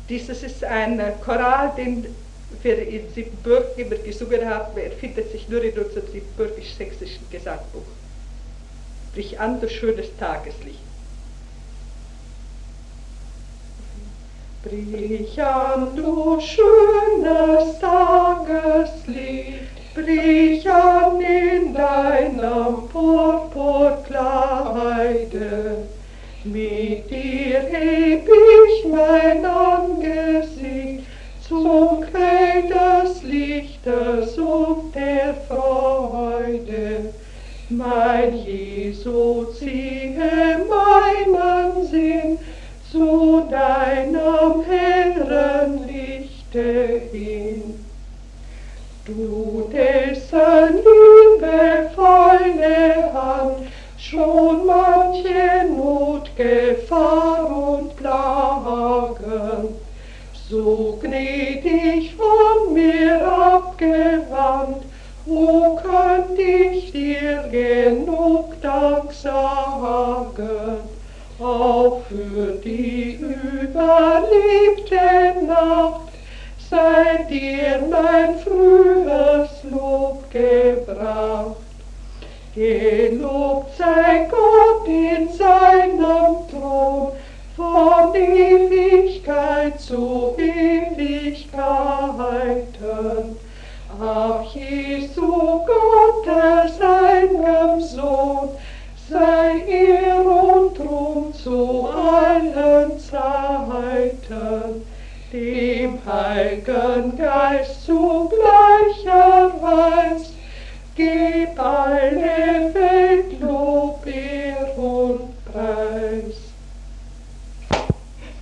Dieses ist ein Choral, den wir in Siebenbürgen immer gesungen haben. Er findet sich nur in unserem siebenbürgisch-sächsischen Gesangbuch. Brich an, du schönes Tageslicht. Brich an, du schönes Tageslicht, brich an in deinem Purpurkleide. Mit dir heb ich mein Angesicht zum Quell des Lichtes und der Freude. Mein Jesu, ziehe meinen Sinn zu deinem hellen Lichte hin. Du, dessen liebevolle Hand schon manche Not, Gefahr und Plagen so gnädig von mir abgewandt, wo könnt ich dir genug Dank sagen, auch für die überlebte Nacht, sei dir mein frühes Lob gebracht. Gelobt sei Gott in seinem Thron, von Ewigkeit zu Ewigkeiten. Ach, Jesu Gottes, seinem Sohn, sei Ehr und Ruhm zu allen Zeiten. Dem Heiligen Geist zu gleicher Weise, gib alle